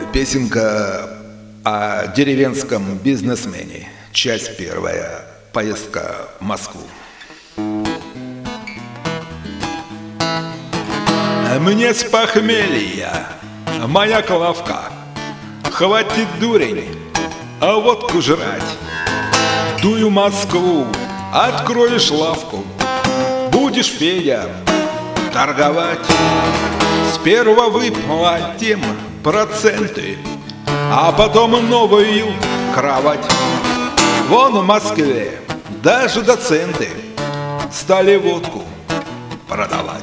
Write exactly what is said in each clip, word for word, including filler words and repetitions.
Песенка о деревенском бизнесмене. Часть первая. Поездка в Москву. Мне с похмелья, моя Клавка, хватит дурень, а водку жрать. Дую Москву, откроешь лавку, будешь, Федя, торговать. Сперва выплатим проценты, а потом новую кровать. Вон в Москве даже доценты стали водку продавать.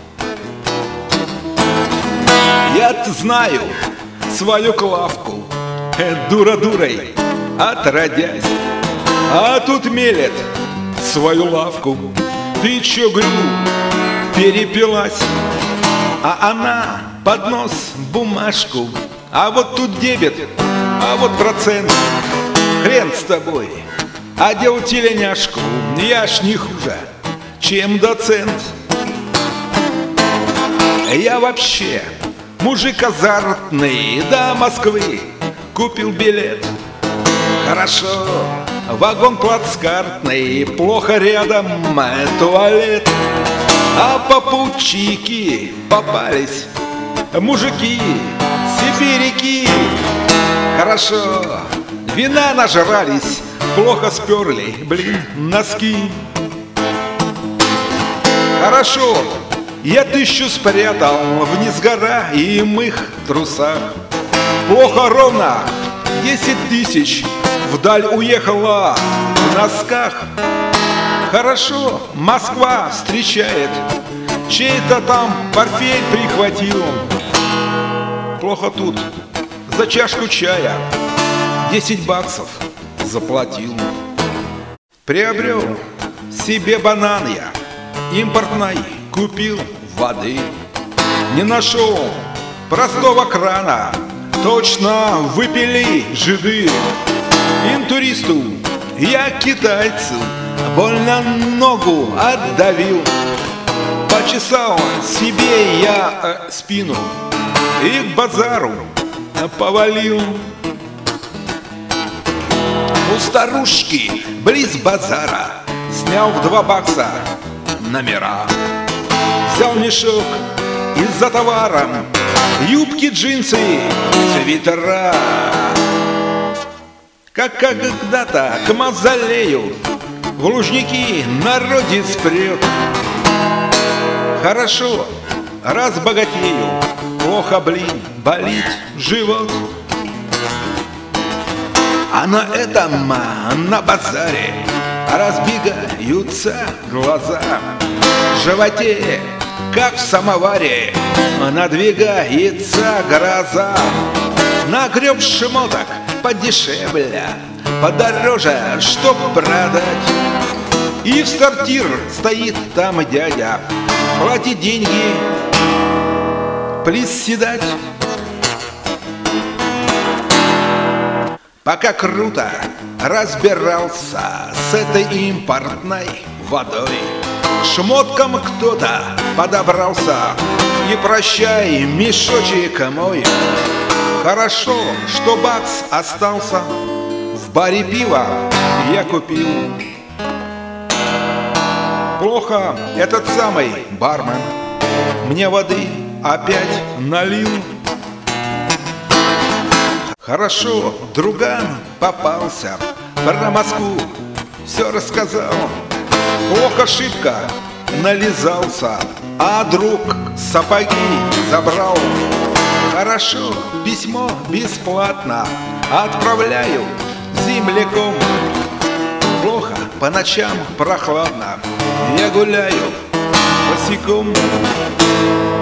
Я-то знаю свою Клавку, дура дурой отродясь, а тут мелет свою лавку. Ты чё, говорю, перепилась? А она под нос бумажку, а вот тут дебет, а вот процент. Хрен с тобой, одел теленяшку, я ж не хуже, чем доцент. Я вообще мужик азартный, до Москвы купил билет. Хорошо, вагон плацкартный, плохо рядом туалет. А попутчики попались, мужики, сибиряки. Хорошо, вина нажрались, плохо сперли, блин, носки. Хорошо, я тысячу спрятал вниз гора и мых трусах. Плохо ровно десять тысяч вдаль уехала в носках. Хорошо, Москва встречает, чей-то там портфель прихватил. Плохо тут, за чашку чая десять баксов заплатил. Приобрел себе банан я, импортной купил воды. Не нашел простого крана, точно выпили жиды. Интуристу я китайцу больно ногу отдавил. Почесал себе я э, спину и к базару повалил. У старушки близ базара снял в два бакса номера. Взял мешок и за товаром юбки, джинсы, свитера. Как когда-то к мавзолею в Лужники народец прет. Хорошо, разбогатею, плохо, блин, болит живот. А на этом, на базаре разбегаются глаза. В животе, как в самоваре, надвигается гроза. Нагреб шмоток подешевле, подороже, чтоб продать. И в сортир стоит там дядя, платит деньги, приседать. Пока круто разбирался с этой импортной водой, к шмоткам кто-то подобрался. И прощай, мешочек мой. Хорошо, что бакс остался, в баре пива я купил. Плохо этот самый бармен мне воды опять налил. Хорошо, друган попался, про Москву все рассказал. Плохо шибко нализался, а друг сапоги забрал. Хорошо, письмо бесплатно отправляю земляком. Плохо, по ночам прохладно, я гуляю босиком.